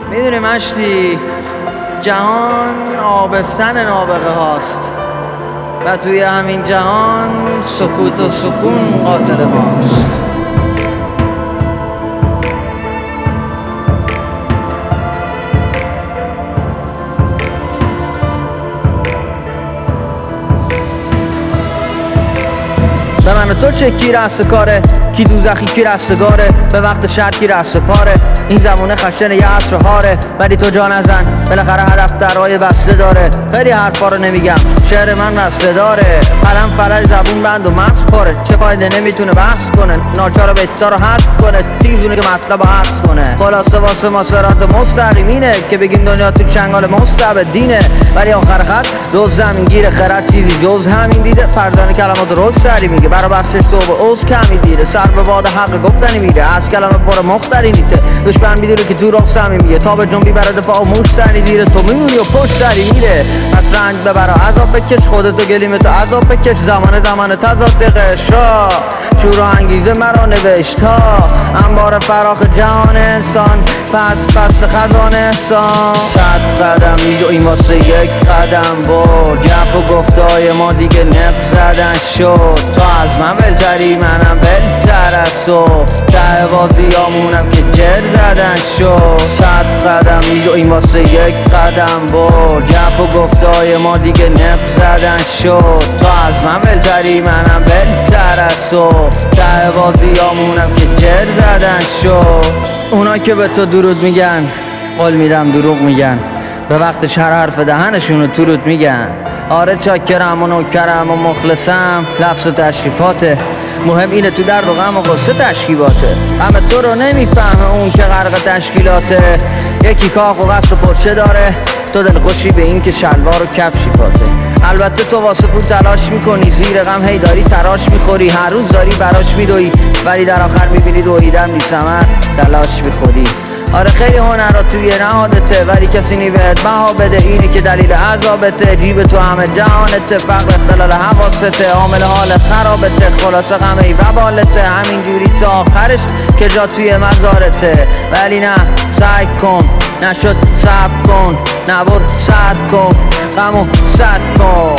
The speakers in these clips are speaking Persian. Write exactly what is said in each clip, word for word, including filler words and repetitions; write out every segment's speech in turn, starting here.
میدونی مشتی، جهان آبستن نابغه هاست و توی همین جهان سکوت و سکون قاتل ماست. به من تو چه کی رست کاره، کی دوزخی کی رستگاره، به وقت شر کی رست پاره. این زمونه خشن یه عصر هاره، ولی تو جا نزن بالاخره هدف درای بسته داره. خیلی حرفا رو نمیگم، شعر من رسته داره، قلم فلج زبون بند و مغز پاره. چه فایده نمیتونه بحث کنه، ناچار بهتر رو حذف کنه، تیزونه که مطلب رو حذف کنه. خلاصه واسه ما صراط مستقیمینه که بگیم دنیا تو چنگال مستبدینه، ولی آخر خط دوز زمینگیر خرد چیزی جز همین دیده. فردان کلمات رو سری میگه، برا بخشش تو به عوض کمی دیره. سر به باد حق گفتنی میره، از کلمه پر مختری نیته. دشمن میدونه که تو رخ صمیمیه، تا به جنبی برای دفاع و موش سری دیره. تو میمونی و پشت سری میره، پس رنج ببر و عذاب بکش، خودتو گلیم تو عذاب بکش. زمان زمان تضاد قشا، شور و انگیزه مرا نوشت ها. انبار فراخ جهان انسان، فصل فصل خزان احسان. صد قدم این واسه یک قدم برد، گپ و گفتای ما دیگه نق زدن شد. تو از من بلتری منم بلتر از تو، چه بازیامونم که جر زدن شد. صد قدم این واسه یک قدم برد، گپ و گفتای ما دیگه نق زدن شد. تو از من بلتری منم بلتر از تو، چه بازیامونم که جر زدن شد. اونا که به تو درود میگن، قول میدم دروغ میگن، به وقتش هر حرف دهنشونو تو رود میگن. آره چاکرم و نوکرم و مخلصم، لفظ و تشریفاته. مهم اینه تو درد و غم و غصه تشکیباته. غم تو رو نمیفهمه اون که غرق تشکیلاته. یکی کاخ و قصر و پرچه داره، تو دل خوشی به این که شلوار و کفشی پاته. البته تو واسه پول تلاش میکنی، زیر غم هی داری تراش میخوری، هر روز داری براش میدوی، ولی در آخر میبینی دویدم بی ثمر تلاش میخوری. آره خیلی هنرها توی نهادته، ولی کسی نی بهت بها بده. اینی که دلیل عذابته، جیب تو همه جهانته، فقر اختلال حواسته، عامل حال خرابته. خلاصه غم ای وبالته، همینجوری تا آخرش که جا توی مزارته. ولی نه سعی کن، نشد صبر کن، نبر صد کن، غمو صد کن.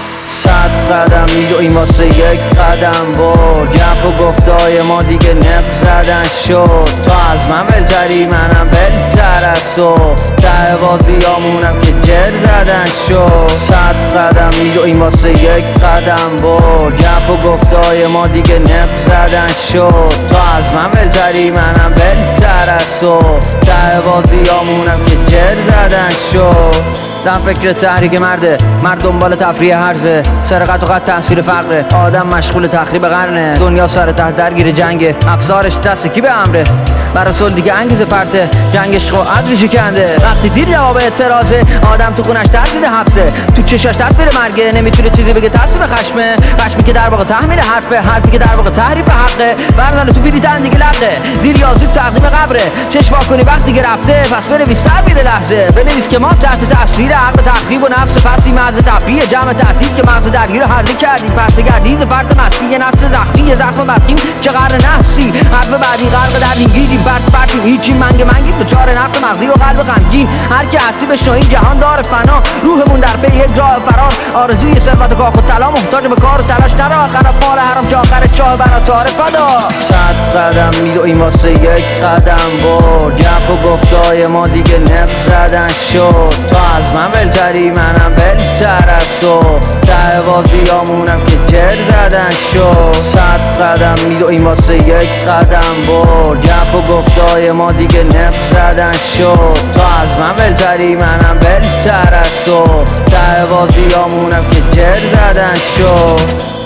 صد قدم این واسه یک قدم برد، گپ و گفتای ما دیگه نق زدن شد. تو از من بلتری منم بلتر از تو، چه بازیامونم که جر زدن شد. صد قدم این واسه یک قدم برد، گپ و گفتای ما دیگه نق زدن شد. تو از من بلتری منم بلتر از تو، چه بازیامونم که جر زدن شد. زن فکر تحریک مرده، مرد دنبال تفریح هرزه، سرقت و قتل تأثیر فقره، آدم مشغول تخریب قرنه. دنیا سر ته درگیر جنگه، افزارش دست کی به امره. برای صلح دیگه انگیزه پرته، جنگش خو عزوی شکنده. وقتی دیر جواب اعتراضه، آدم تو خونش ترسیده حبسه، تو چشاش تصویر مرگه، نمیتونه چیزی بگه تصویر خشمه. خشمی که در واقع تحمیل حرفه، حرفی که در واقع تحریف حقه. ورزن تو بیری تن دیگه لقه، دیر یا زود تقدیم قبره. چشم وا کنی وقتی که رفته، پس بنویس تعبیر لحظه. بنویس که ما تحت تاثیر عقل تخریب و نفس پسی مغز تفریح جمع تعطیل، که مغز درگیر هرزه کردی. پرسه گردید فرد مستی، یه نسل زخمی، زخم بدخیم چه قرن نفسی. حرف بعدی غرق در گیری، برد پرتی هیچی منگ منگی، دچار نفس مغزی و قلب غمگین. هر کی هستی بشنو این جهان دار فنا، روحمون در پی یک راه فرار. آرزوی ثروت و کاخ و طلا، محتاج به کار و تلاش نرو. آخر مال حرام که آخر چاه برا تار فدا. صد قدم این واسه یک قدم برد، گپ و گفتای ما دیگه نق زدن شد. تو از من بلتری منم بلتر از تو، چه بازیامونم که جر زدن شد. صد قدم این واسه یک قدم برد، گپ و گفتای ما دیگه نق زدن شد. تو از من بلتری منم بلتر از تو، چه بازیامونم که جر زدن شد.